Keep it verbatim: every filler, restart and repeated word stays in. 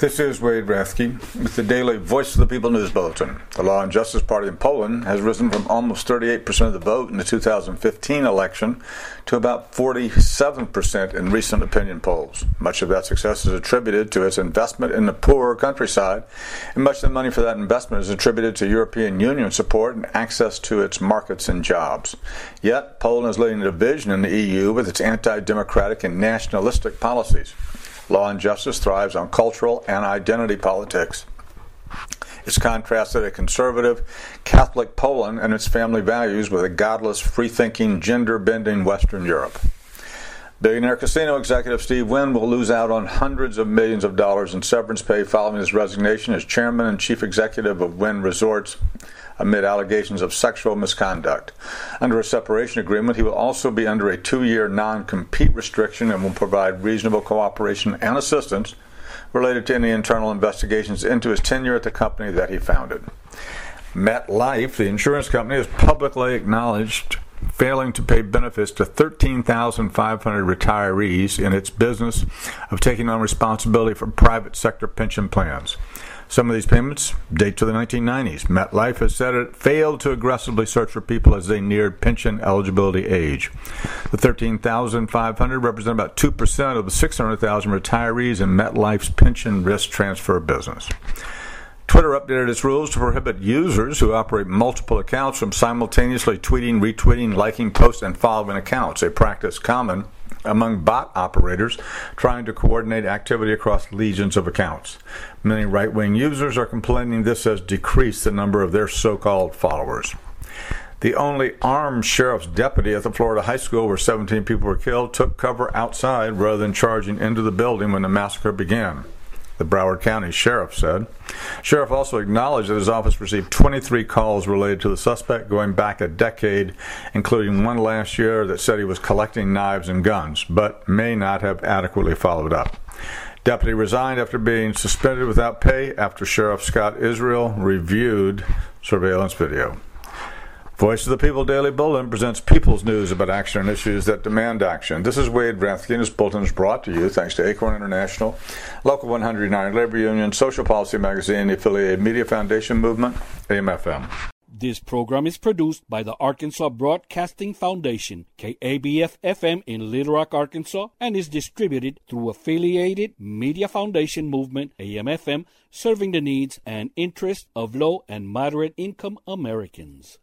This is Wade Rathke with the daily Voice of the People News Bulletin. The Law and Justice Party in Poland has risen from almost thirty-eight percent of the vote in the two thousand fifteen election to about forty-seven percent in recent opinion polls. Much of that success is attributed to its investment in the poorer countryside, and much of the money for that investment is attributed to European Union support and access to its markets and jobs. Yet, Poland is leading the division in the E U with its anti-democratic and nationalistic policies. Law and Justice thrives on cultural and identity politics. It's contrasted a conservative, Catholic Poland and its family values with a godless, free-thinking, gender-bending Western Europe. Billionaire casino executive Steve Wynn will lose out on hundreds of millions of dollars in severance pay following his resignation as chairman and chief executive of Wynn Resorts amid allegations of sexual misconduct. Under a separation agreement, he will also be under a two-year non-compete restriction and will provide reasonable cooperation and assistance related to any internal investigations into his tenure at the company that he founded. MetLife, the insurance company, has publicly acknowledged failing to pay benefits to thirteen thousand five hundred retirees in its business of taking on responsibility for private sector pension plans. Some of these payments date to the nineteen nineties. MetLife has said it failed to aggressively search for people as they neared pension eligibility age. The thirteen thousand five hundred represent about two percent of the six hundred thousand retirees in MetLife's pension risk transfer business. Twitter updated its rules to prohibit users who operate multiple accounts from simultaneously tweeting, retweeting, liking posts, and following accounts, a practice common among bot operators trying to coordinate activity across legions of accounts. Many right-wing users are complaining this has decreased the number of their so-called followers. The only armed sheriff's deputy at the Florida high school where seventeen people were killed took cover outside rather than charging into the building when the massacre began, the Broward County Sheriff said. Sheriff also acknowledged that his office received twenty-three calls related to the suspect going back a decade, including one last year that said he was collecting knives and guns, but may not have adequately followed up. Deputy resigned after being suspended without pay after Sheriff Scott Israel reviewed surveillance video. Voice of the People Daily Bulletin presents people's news about action and issues that demand action. This is Wade Rathke, and this bulletin is brought to you thanks to Acorn International, Local one hundred nine Labor Union, Social Policy Magazine, the Affiliated Media Foundation Movement, A M F M. This program is produced by the Arkansas Broadcasting Foundation, K A B F F M in Little Rock, Arkansas, and is distributed through Affiliated Media Foundation Movement, A M F M, serving the needs and interests of low and moderate income Americans.